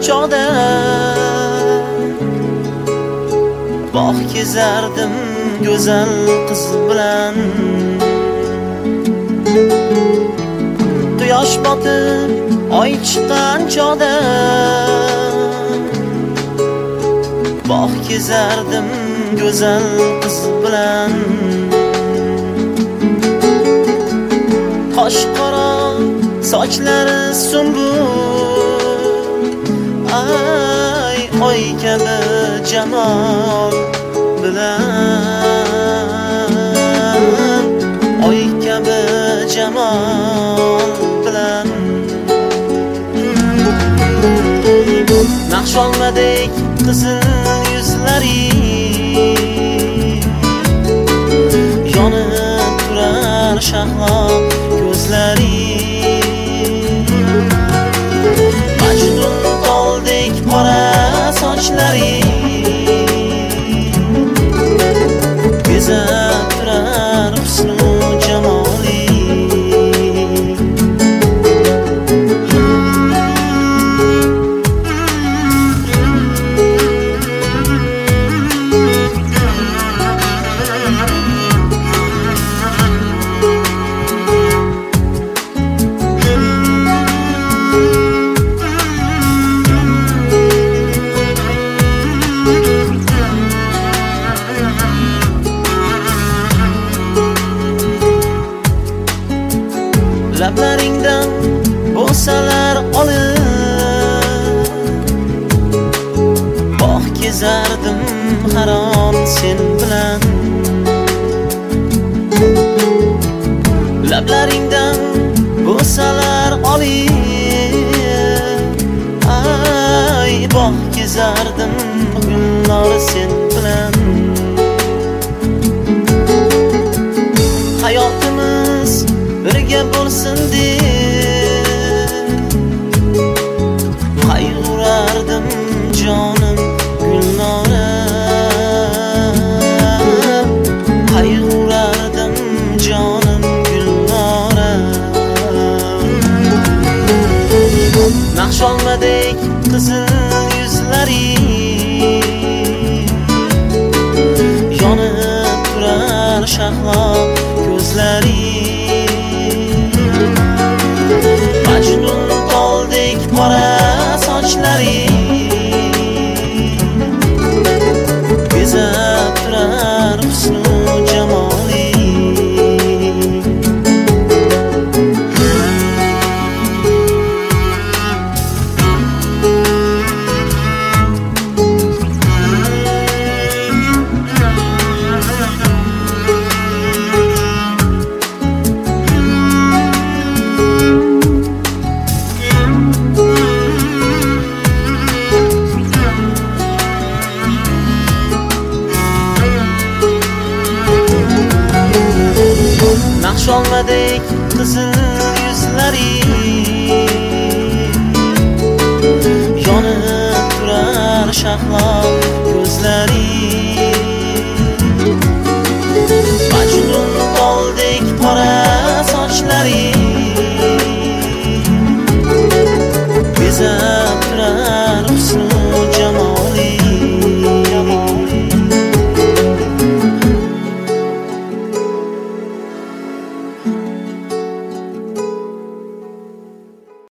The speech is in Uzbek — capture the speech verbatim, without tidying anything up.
chog'da bog' kezardim go'zal qiz bilan. Quyosh botib oy chiqqan chog'da bog' kezardim go'zal qiz bilan. Qosh qora sochlari sumbul, ay oy kabi jamol bilan, oy kabi jamol bilan. Naqsh olmadek qizil yuzlari yonib turar shahlo ko'zlari. Majnun toldek qora sochlari bezab turar husnu jamoli. Lablaringdan bo'salar olib bog' kezardim har on sen bilan. Lablaringdan bo'salar olib ay bog' kezardim kunlar sen bilan. Hayotimiz birga bo'lsin deb qayg'urardim jonim Gulnora, qayg'urardim jonim Gulnora. Naqsh olmadek qizil yuzlari yonib turar shahlo ko'zlari. Majnun toldek qora sochlari bezab turar husnu jamoli. Naqsh olmadek qizil yuzlari yonib turar shahlo